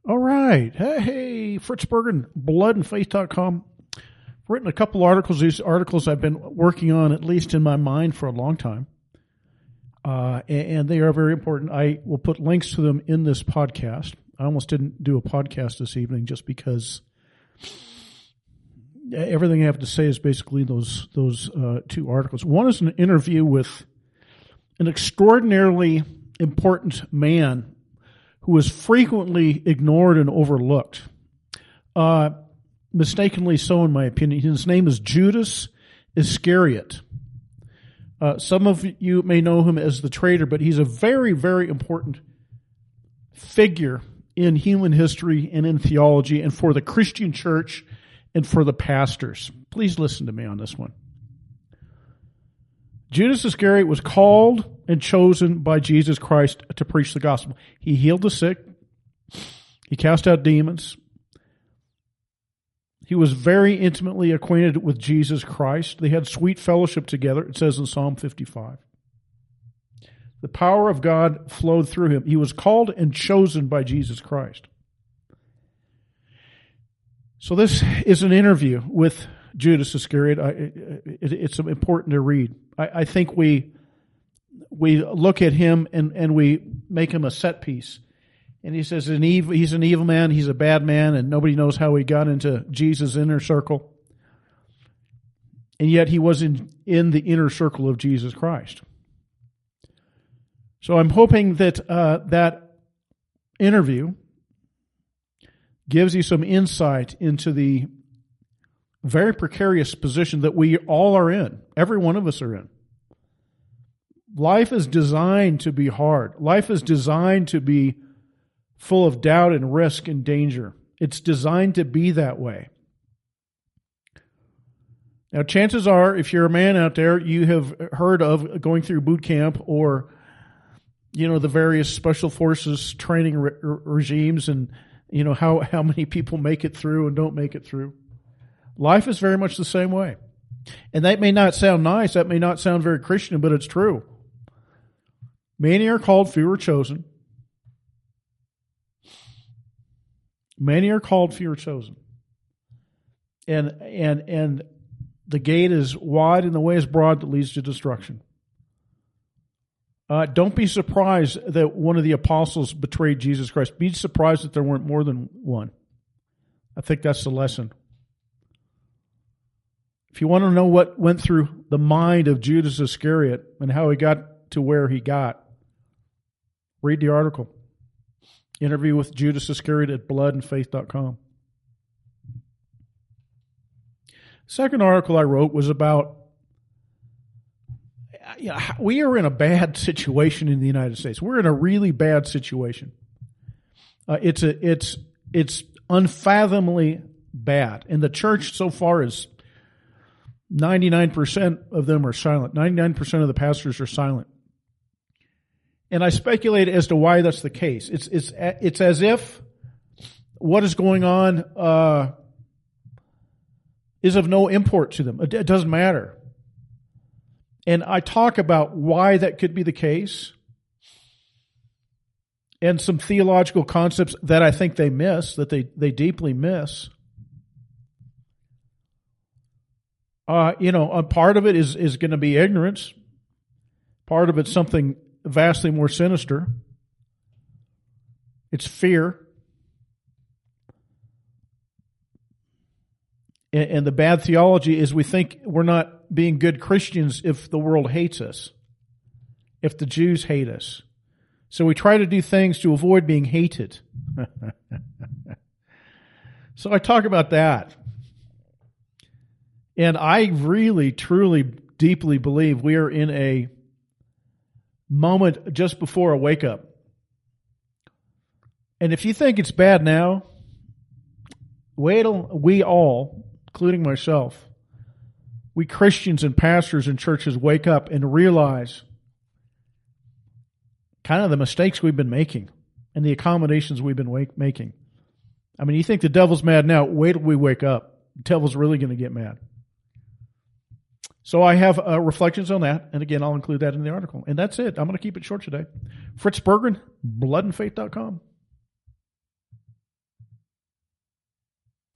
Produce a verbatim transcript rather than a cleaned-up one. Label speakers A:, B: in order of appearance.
A: All right. Hey, hey, Fritz Bergen, blood and faith dot com. I've written a couple articles. These articles I've been working on, at least in my mind, for a long time. Uh, and, and they are very important. I will put links to them in this podcast. I almost didn't do a podcast this evening just because everything I have to say is basically those those uh, two articles. One is an interview with an extraordinarily important man who was frequently ignored and overlooked. Uh, mistakenly so, in my opinion. His name is Judas Iscariot. Uh, some of you may know him as the traitor, but he's a very, very important figure in human history and in theology and for the Christian church and for the pastors. Please listen to me on this one. Judas Iscariot was called and chosen by Jesus Christ to preach the gospel. He healed the sick. He cast out demons. He was very intimately acquainted with Jesus Christ. They had sweet fellowship together, it says in Psalm fifty-five. The power of God flowed through him. He was called and chosen by Jesus Christ. So this is an interview with Judas Iscariot. I, it, it's important to read. I, I think we we look at him and, and we make him a set piece. And he says an evil, he's an evil man, he's a bad man, and nobody knows how he got into Jesus' inner circle. And yet he was in, in the inner circle of Jesus Christ. So I'm hoping that uh, that interview gives you some insight into the very precarious position that we all are in. Every one of us are in. Life is designed to be hard. Life is designed to be full of doubt and risk and danger. It's designed to be that way. Now, chances are, if you're a man out there, you have heard of going through boot camp or, you know, the various special forces training re- regimes and, you know, how, how many people make it through and don't make it through. Life is very much the same way. And that may not sound nice, that may not sound very Christian, but it's true. Many are called, few are chosen. Many are called, few are chosen. And and and the gate is wide and the way is broad that leads to destruction. Uh, don't be surprised that one of the apostles betrayed Jesus Christ. Be surprised that there weren't more than one. I think that's the lesson. If you want to know what went through the mind of Judas Iscariot and how he got to where he got, read the article. Interview with Judas Iscariot at blood and faith dot com. Second article I wrote was about, you know, we are in a bad situation in the United States. We're in a really bad situation. Uh, it's a, it's, it's unfathomably bad. And the church so far is ninety-nine percent of them are silent. ninety-nine percent of the pastors are silent. And I speculate as to why that's the case. It's it's it's as if what is going on uh, is of no import to them. It doesn't matter. And I talk about why that could be the case and some theological concepts that I think they miss, that they, they deeply miss. Uh, you know, a part of it is, is going to be ignorance. Part of it's something vastly more sinister. It's fear. And, and the bad theology is we think we're not being good Christians if the world hates us, if the Jews hate us. So we try to do things to avoid being hated. So I talk about that. And I really, truly, deeply believe we are in a moment just before a wake-up. And if you think it's bad now, wait till we all, including myself, we Christians and pastors and churches wake up and realize kind of the mistakes we've been making and the accommodations we've been wake- making. I mean, you think the devil's mad now, wait till we wake up. The devil's really going to get mad. So I have uh, reflections on that, and again, I'll include that in the article. And that's it. I'm going to keep it short today. Fritz Bergen, blood and faith dot com.